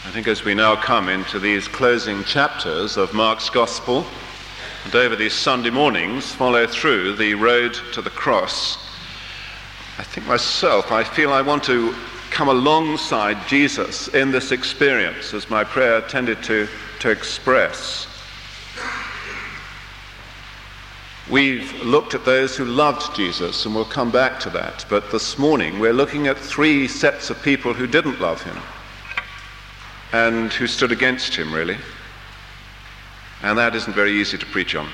I think as we now come into these closing chapters of Mark's Gospel, and over these Sunday mornings follow through the road to the cross, I feel I want to come alongside Jesus in this experience, as my prayer tended to express. We've looked at those who loved Jesus, and we'll come back to that. But this morning we're looking at three sets of people who didn't love him and who stood against him, really. And that isn't very easy to preach on.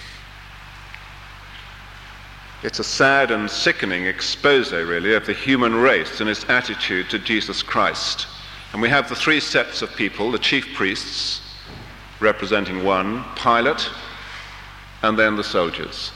It's a sad and sickening expose, really, of the human race and its attitude to Jesus Christ. And we have the three sets of people: the chief priests, representing one, Pilate, and then the soldiers.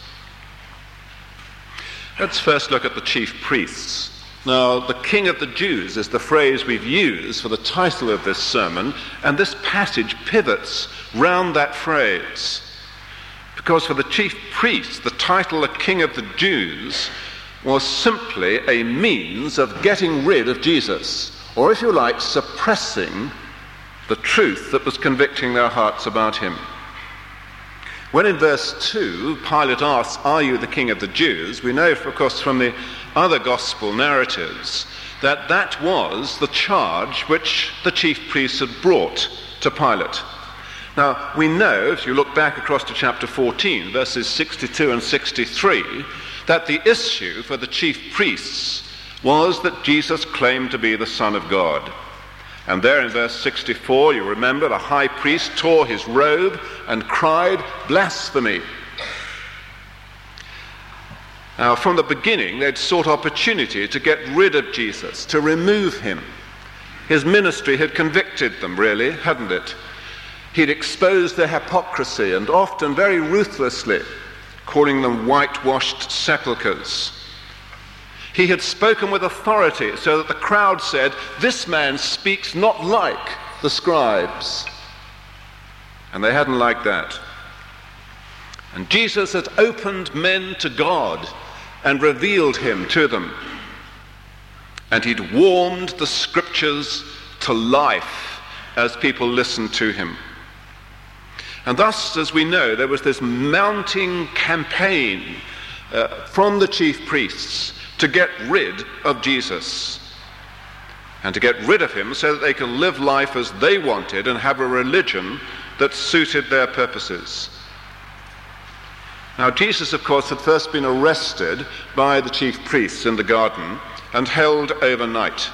Let's first look at the chief priests. Now, the King of the Jews is the phrase we've used for the title of this sermon, and this passage pivots round that phrase. Because for the chief priests, the title, the King of the Jews, was simply a means of getting rid of Jesus, or if you like, suppressing the truth that was convicting their hearts about him. When in verse 2, Pilate asks, "Are you the King of the Jews?" we know, of course, from the other gospel narratives that that was the charge which the chief priests had brought to Pilate. Now, we know, if you look back across to chapter 14, verses 62 and 63, that the issue for the chief priests was that Jesus claimed to be the Son of God. And there in verse 64, you remember, the high priest tore his robe and cried, "Blasphemy." Now, from the beginning, they'd sought opportunity to get rid of Jesus, to remove him. His ministry had convicted them, really, hadn't it? He'd exposed their hypocrisy, and often very ruthlessly, calling them whitewashed sepulchres. He had spoken with authority, so that the crowd said, "This man speaks not like the scribes." And they hadn't liked that. And Jesus had opened men to God and revealed him to them. And he'd warmed the scriptures to life as people listened to him. And thus, as we know, there was this mounting campaign from the chief priests to get rid of Jesus, and to get rid of him so that they could live life as they wanted and have a religion that suited their purposes. Now, Jesus, of course, had first been arrested by the chief priests in the garden and held overnight.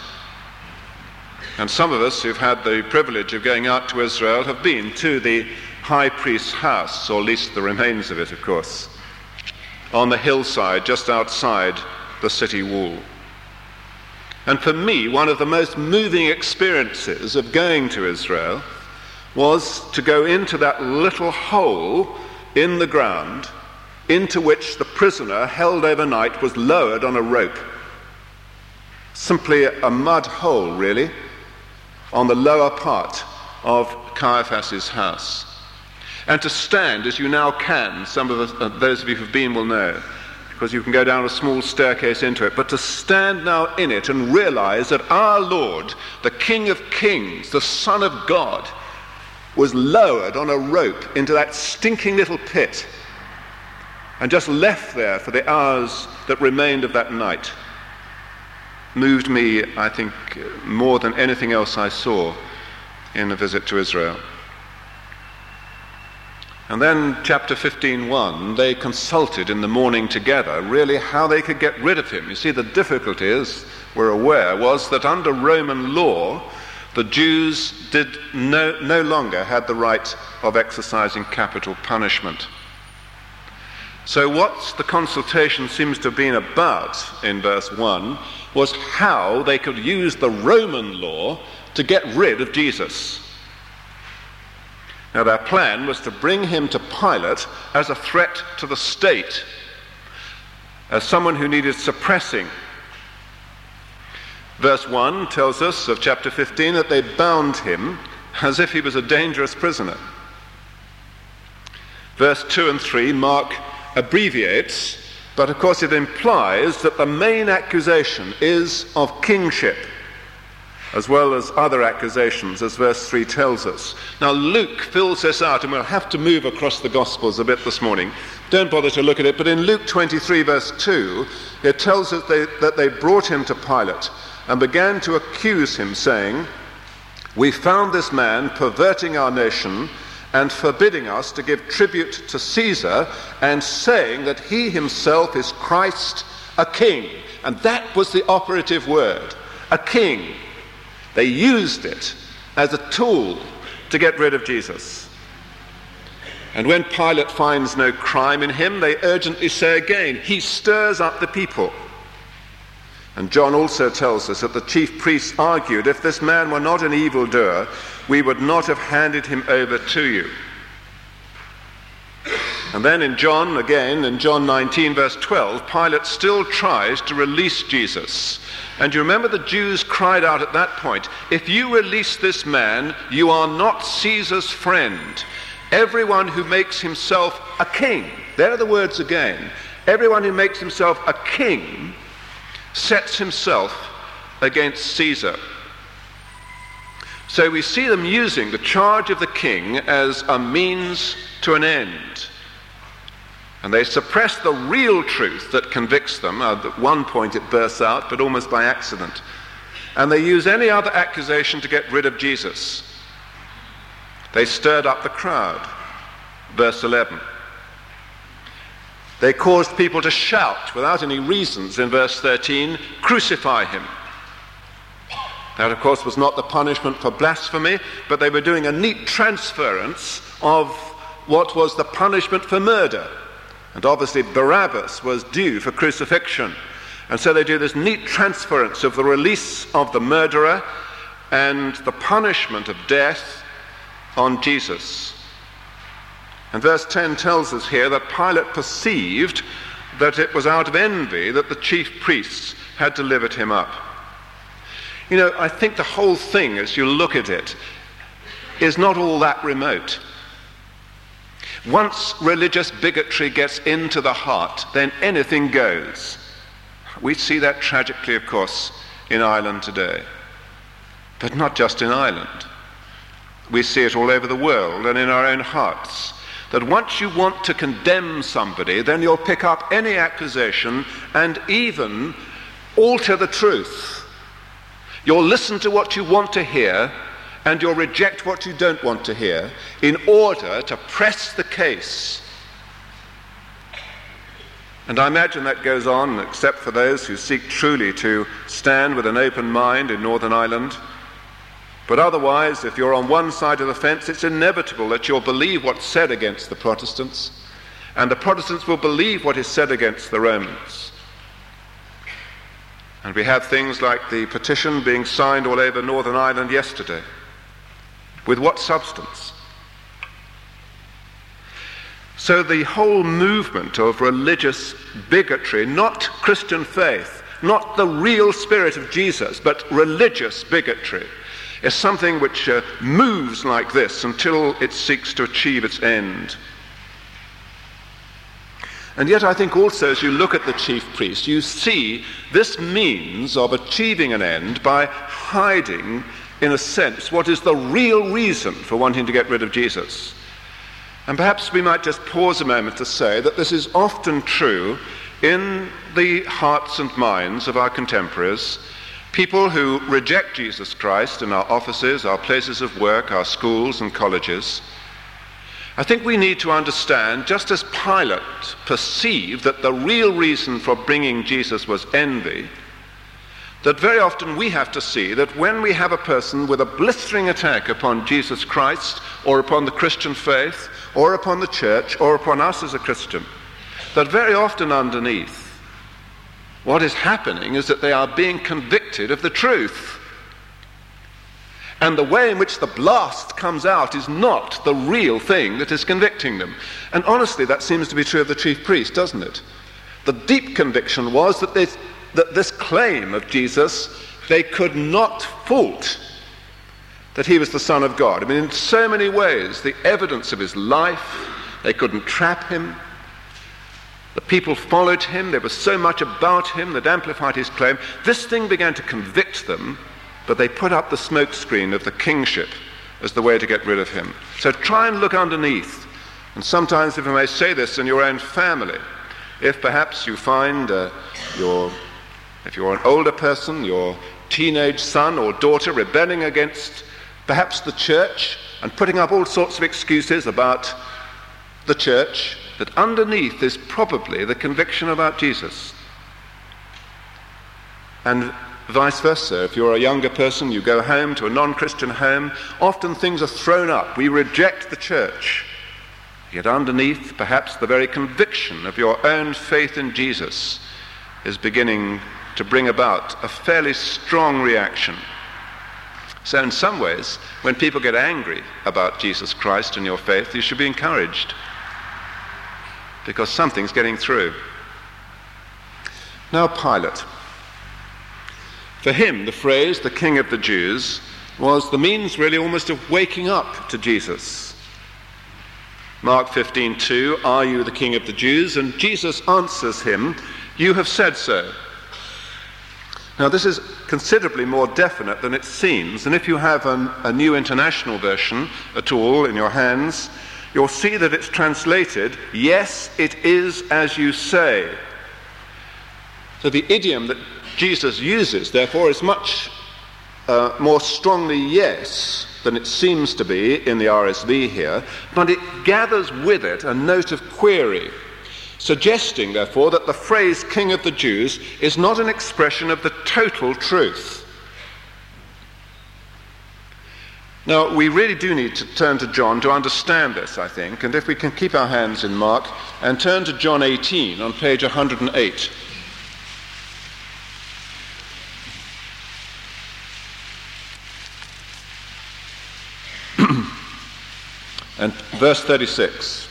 And some of us who've had the privilege of going out to Israel have been to the high priest's house, or at least the remains of it, of course, on the hillside just outside the city wall. And for me, one of the most moving experiences of going to Israel was to go into that little hole in the ground into which the prisoner held overnight was lowered on a rope. Simply a mud hole, really, on the lower part of Caiaphas's house. And to stand, as you now can, some of those of you who've been will know, because you can go down a small staircase into it, but to stand now in it and realize that our Lord, the King of Kings, the Son of God, was lowered on a rope into that stinking little pit and just left there for the hours that remained of that night, moved me, I think, more than anything else I saw in a visit to Israel. And then, chapter 15:1, they consulted in the morning together, really how they could get rid of him. You see, the difficulty, as we're aware, was that under Roman law, the Jews no longer had the right of exercising capital punishment. So what the consultation seems to have been about in verse 1 was how they could use the Roman law to get rid of Jesus. Now, their plan was to bring him to Pilate as a threat to the state, as someone who needed suppressing. Verse 1 tells us of chapter 15 that they bound him as if he was a dangerous prisoner. Verse 2 and 3, Mark abbreviates, but of course it implies that the main accusation is of kingship. as well as other accusations, as verse 3 tells us. Now Luke fills this out, and we'll have to move across the Gospels a bit this morning. Don't bother to look at it, but in Luke 23 verse 2, it tells us that they brought him to Pilate and began to accuse him, saying, "We found this man perverting our nation and forbidding us to give tribute to Caesar, and saying that he himself is Christ, a king." And that was the operative word, a king. They used it as a tool to get rid of Jesus. And when Pilate finds no crime in him, they urgently say again, he stirs up the people. And John also tells us that the chief priests argued, if this man were not an evildoer, we would not have handed him over to you. And then in John 19 verse 12, Pilate still tries to release Jesus. And you remember the Jews cried out at that point, "If you release this man, you are not Caesar's friend. Everyone who makes himself a king," there are the words again, "everyone who makes himself a king sets himself against Caesar." So we see them using the charge of the king as a means to an end. And they suppress the real truth that convicts them. At one point it bursts out, but almost by accident. And they use any other accusation to get rid of Jesus. They stirred up the crowd. Verse 11. They caused people to shout without any reasons in verse 13, "Crucify him." That, of course, was not the punishment for blasphemy, but they were doing a neat transference of what was the punishment for murder. And obviously Barabbas was due for crucifixion. And so they do this neat transference of the release of the murderer and the punishment of death on Jesus. And verse 10 tells us here that Pilate perceived that it was out of envy that the chief priests had delivered him up. You know, I think the whole thing, as you look at it, is not all that remote. Once religious bigotry gets into the heart, then anything goes. We see that tragically, of course, in Ireland today. But not just in Ireland. We see it all over the world and in our own hearts. That once you want to condemn somebody, then you'll pick up any accusation and even alter the truth. You'll listen to what you want to hear, and you'll reject what you don't want to hear in order to press the case. And I imagine that goes on, except for those who seek truly to stand with an open mind in Northern Ireland. But otherwise, if you're on one side of the fence, it's inevitable that you'll believe what's said against the Protestants, and the Protestants will believe what is said against the Romans. And we have things like the petition being signed all over Northern Ireland yesterday. With what substance? So the whole movement of religious bigotry, not Christian faith, not the real spirit of Jesus, but religious bigotry, is something which moves like this until it seeks to achieve its end. And yet I think also, as you look at the chief priest, you see this means of achieving an end by hiding, in a sense, what is the real reason for wanting to get rid of Jesus. And perhaps we might just pause a moment to say that this is often true in the hearts and minds of our contemporaries, people who reject Jesus Christ in our offices, our places of work, our schools and colleges. I think we need to understand, just as Pilate perceived that the real reason for bringing Jesus was envy, that very often we have to see that when we have a person with a blistering attack upon Jesus Christ, or upon the Christian faith, or upon the church, or upon us as a Christian, that very often underneath, what is happening is that they are being convicted of the truth. And the way in which the blast comes out is not the real thing that is convicting them. And honestly, that seems to be true of the chief priest, doesn't it? The deep conviction was that this claim of Jesus, they could not fault that he was the Son of God. I mean, in so many ways, the evidence of his life, they couldn't trap him. The people followed him. There was so much about him that amplified his claim. This thing began to convict them, but they put up the smokescreen of the kingship as the way to get rid of him. So try and look underneath. And sometimes, if I may say this, in your own family, if perhaps you find if you're an older person, your teenage son or daughter rebelling against perhaps the church and putting up all sorts of excuses about the church, that underneath is probably the conviction about Jesus. And vice versa. If you're a younger person, you go home to a non-Christian home, often things are thrown up. We reject the church. Yet underneath, perhaps the very conviction of your own faith in Jesus is beginning to bring about a fairly strong reaction. So in some ways, when people get angry about Jesus Christ and your faith, you should be encouraged, because something's getting through. Now Pilate. For him, the phrase, the King of the Jews, was the means really almost of waking up to Jesus. Mark 15:2, "Are you the King of the Jews?" And Jesus answers him, "You have said so." Now this is considerably more definite than it seems, and if you have a New International Version at all in your hands, you'll see that it's translated, "Yes, it is as you say." So the idiom that Jesus uses, therefore, is much more strongly yes than it seems to be in the RSV here, but it gathers with it a note of query, suggesting, therefore, that the phrase King of the Jews is not an expression of the total truth. Now, we really do need to turn to John to understand this, I think, and if we can keep our hands in Mark and turn to John 18 on page 108. And verse 36.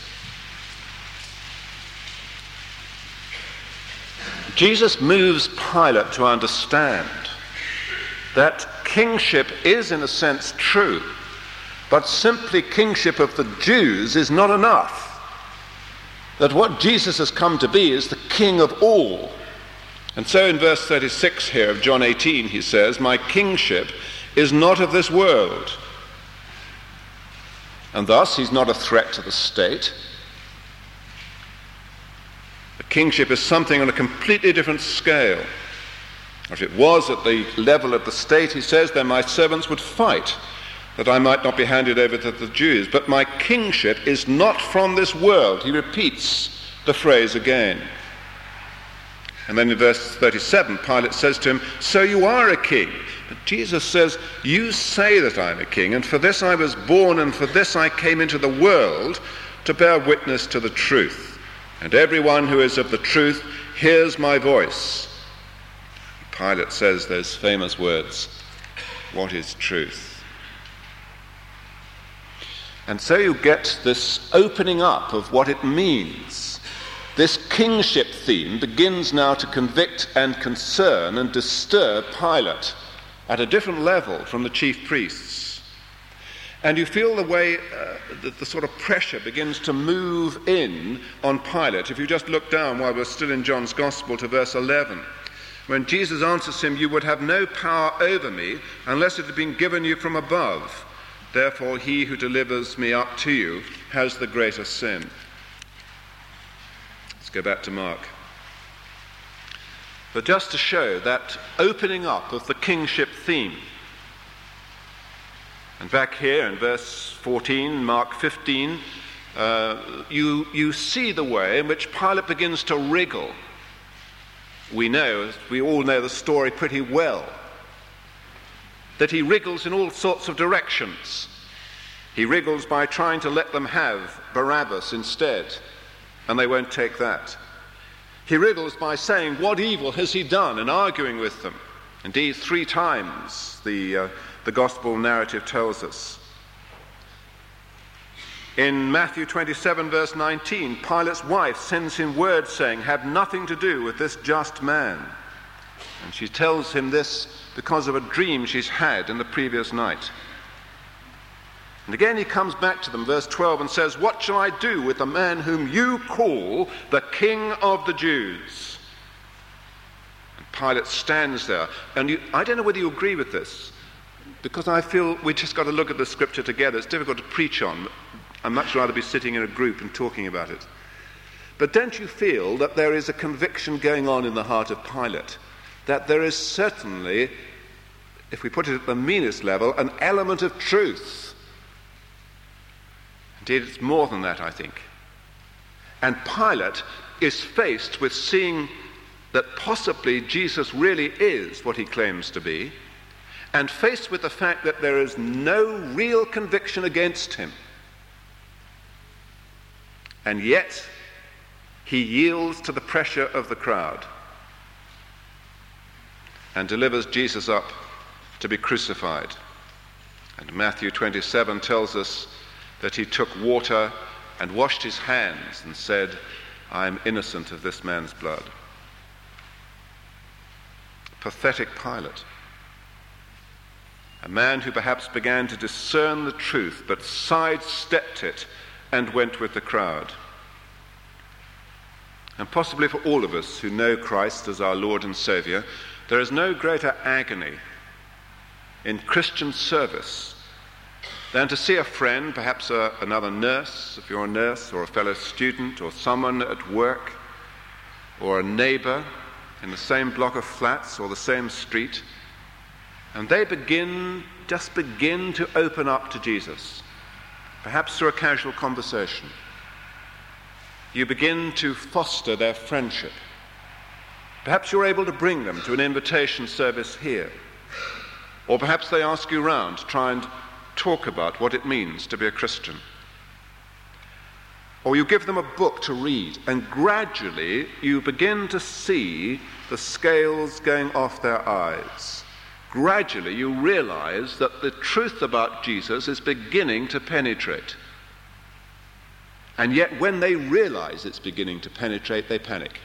Jesus moves Pilate to understand that kingship is in a sense true, but simply kingship of the Jews is not enough. That what Jesus has come to be is the King of all. And so in verse 36 here of John 18 he says, "My kingship is not of this world." And thus he's not a threat to the state. The kingship is something on a completely different scale. If it was at the level of the state, he says, then my servants would fight, that I might not be handed over to the Jews. But my kingship is not from this world. He repeats the phrase again. And then in verse 37, Pilate says to him, "So you are a king." But Jesus says, "You say that I'm a king, and for this I was born, and for this I came into the world, to bear witness to the truth. And everyone who is of the truth hears my voice." Pilate says those famous words, "What is truth?" And so you get this opening up of what it means. This kingship theme begins now to convict and concern and disturb Pilate at a different level from the chief priests. And you feel the way the sort of pressure begins to move in on Pilate. If you just look down while we're still in John's Gospel to verse 11, when Jesus answers him, "You would have no power over me unless it had been given you from above. Therefore he who delivers me up to you has the greater sin." Let's go back to Mark. But just to show that opening up of the kingship theme. And back here in verse 14, Mark 15, you see the way in which Pilate begins to wriggle. We all know the story pretty well, that he wriggles in all sorts of directions. He wriggles by trying to let them have Barabbas instead, and they won't take that. He wriggles by saying, "What evil has he done?" and arguing with them. Indeed, 3 times the gospel narrative tells us. In Matthew 27, verse 19, Pilate's wife sends him word saying, "Have nothing to do with this just man." And she tells him this because of a dream she's had in the previous night. And again he comes back to them, verse 12, and says, "What shall I do with the man whom you call the King of the Jews?" And Pilate stands there. And I don't know whether you agree with this, because I feel we just got to look at the scripture together. It's difficult to preach on. I'd much rather be sitting in a group and talking about it. But don't you feel that there is a conviction going on in the heart of Pilate, that there is certainly, if we put it at the meanest level, an element of truth? Indeed, it's more than that, I think. And Pilate is faced with seeing that possibly Jesus really is what he claims to be, and faced with the fact that there is no real conviction against him. And yet, he yields to the pressure of the crowd and delivers Jesus up to be crucified. And Matthew 27 tells us that he took water and washed his hands and said, "I am innocent of this man's blood." Pathetic Pilate. A man who perhaps began to discern the truth but sidestepped it and went with the crowd. And possibly for all of us who know Christ as our Lord and Saviour, there is no greater agony in Christian service than to see a friend, perhaps another nurse, if you're a nurse, or a fellow student, or someone at work, or a neighbour in the same block of flats or the same street, and they just begin to open up to Jesus, perhaps through a casual conversation. You begin to foster their friendship. Perhaps you're able to bring them to an invitation service here, or perhaps they ask you round to try and talk about what it means to be a Christian. Or you give them a book to read, and gradually you begin to see the scales going off their eyes. Gradually you realize that the truth about Jesus is beginning to penetrate. And yet when they realize it's beginning to penetrate, they panic.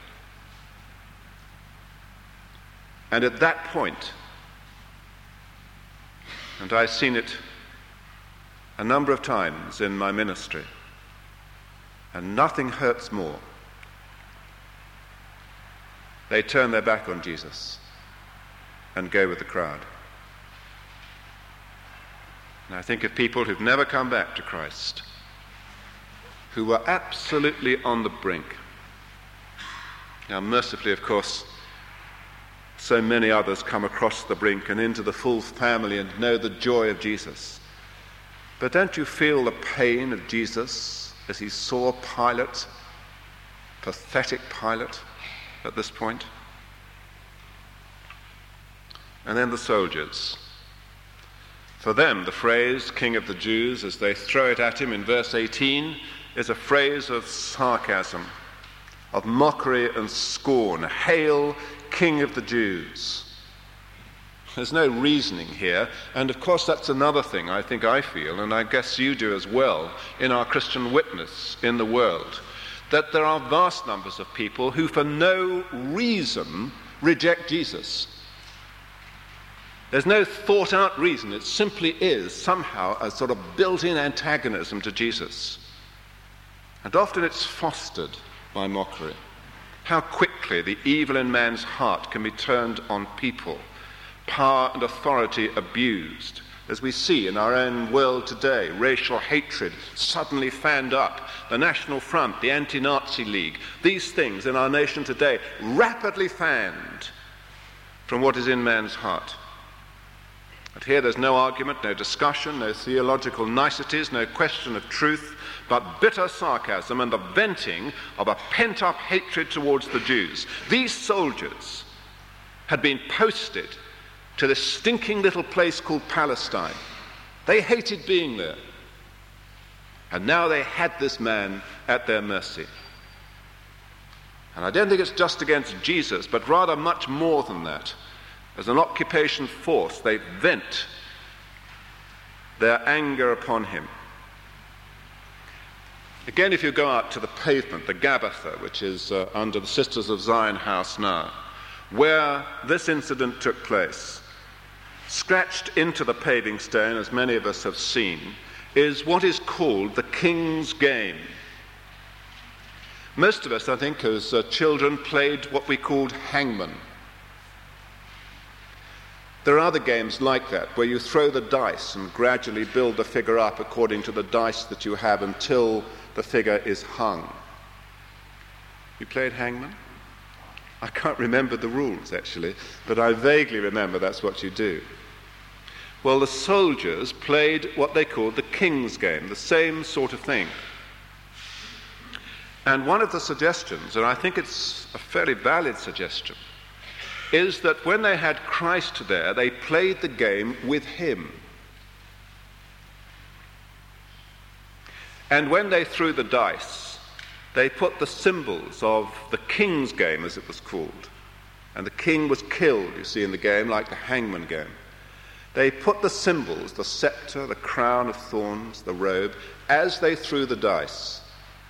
And at that point, and I've seen it a number of times in my ministry, and nothing hurts more, they turn their back on Jesus and go with the crowd. And I think of people who've never come back to Christ, who were absolutely on the brink. Now, mercifully, of course, so many others come across the brink and into the full family and know the joy of Jesus. But don't you feel the pain of Jesus as he saw Pilate, pathetic Pilate, at this point? And then the soldiers. For them, the phrase, King of the Jews, as they throw it at him in verse 18, is a phrase of sarcasm, of mockery and scorn. Hail, King of the Jews. There's no reasoning here, and of course that's another thing I feel, and I guess you do as well, in our Christian witness in the world, that there are vast numbers of people who for no reason reject Jesus. There's no thought-out reason. It simply is somehow a sort of built-in antagonism to Jesus. And often it's fostered by mockery. How quickly the evil in man's heart can be turned on people, power and authority abused, as we see in our own world today, racial hatred suddenly fanned up, the National Front, the Anti-Nazi League, these things in our nation today rapidly fanned from what is in man's heart. But here there's no argument, no discussion, no theological niceties, no question of truth, but bitter sarcasm and the venting of a pent-up hatred towards the Jews. These soldiers had been posted to this stinking little place called Palestine. They hated being there. And now they had this man at their mercy. And I don't think it's just against Jesus, but rather much more than that. As an occupation force, they vent their anger upon him. Again, if you go out to the pavement, the Gabbatha, which is under the Sisters of Zion house now, where this incident took place, scratched into the paving stone, as many of us have seen, is what is called the King's Game. Most of us, I think, as children, played what we called hangman. There are other games like that, where you throw the dice and gradually build the figure up according to the dice that you have until the figure is hung. You played hangman? I can't remember the rules, actually, but I vaguely remember that's what you do. Well, the soldiers played what they called the king's game, the same sort of thing. And one of the suggestions, and I think it's a fairly valid suggestion, is that when they had Christ there, they played the game with him. And when they threw the dice, they put the symbols of the king's game, as it was called. And the king was killed, you see, in the game, like the hangman game. They put the symbols, the scepter, the crown of thorns, the robe, as they threw the dice.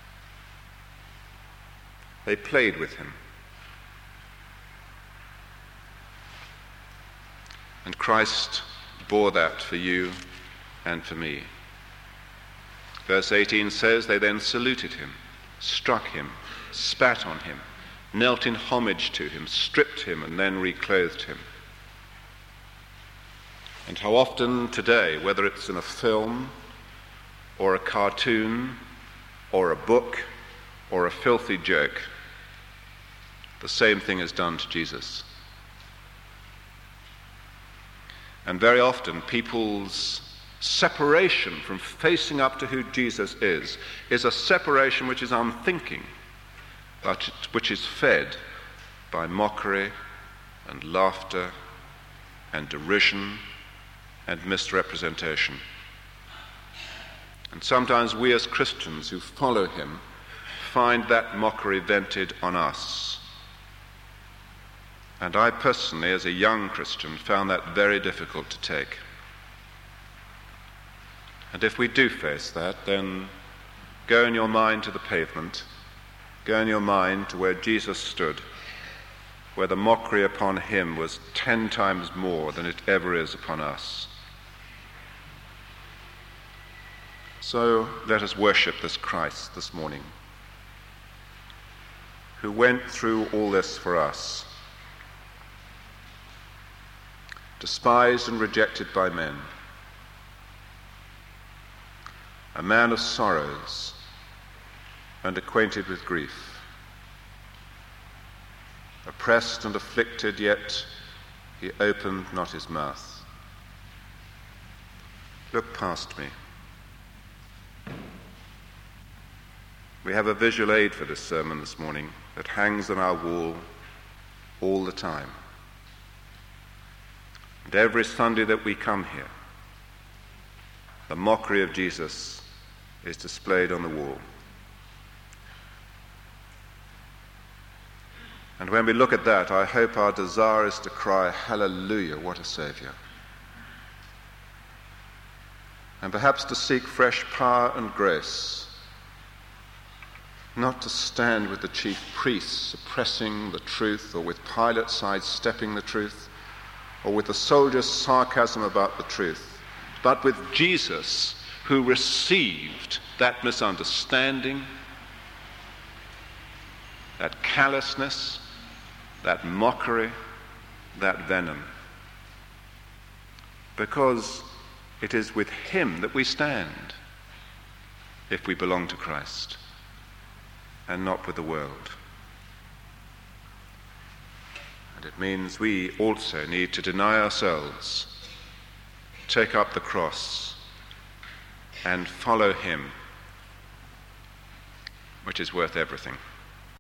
They played with him. And Christ bore that for you and for me. Verse 18 says, they then saluted him, struck him, spat on him, knelt in homage to him, stripped him, and then reclothed him. And how often today, whether it's in a film or a cartoon or a book or a filthy joke, the same thing is done to Jesus. And very often people's separation from facing up to who Jesus is a separation which is unthinking, but which is fed by mockery and laughter and derision and misrepresentation. And sometimes we as Christians who follow him find that mockery vented on us. And I personally, as a young Christian, found that very difficult to take. And if we do face that, then go in your mind to the pavement, go in your mind to where Jesus stood, where the mockery upon him was 10 times more than it ever is upon us. So let us worship this Christ this morning, who went through all this for us, despised and rejected by men, a man of sorrows and acquainted with grief, oppressed and afflicted, yet he opened not his mouth. Look past me. We have a visual aid for this sermon this morning that hangs on our wall all the time. And every Sunday that we come here, the mockery of Jesus is displayed on the wall. And when we look at that, I hope our desire is to cry, "Hallelujah, what a Saviour." And perhaps to seek fresh power and grace, not to stand with the chief priests suppressing the truth, or with Pilate sidestepping the truth, or with the soldiers' sarcasm about the truth, but with Jesus, who received that misunderstanding, that callousness, that mockery, that venom. Because it is with him that we stand, if we belong to Christ, and not with the world. And it means we also need to deny ourselves, take up the cross, and follow him, which is worth everything.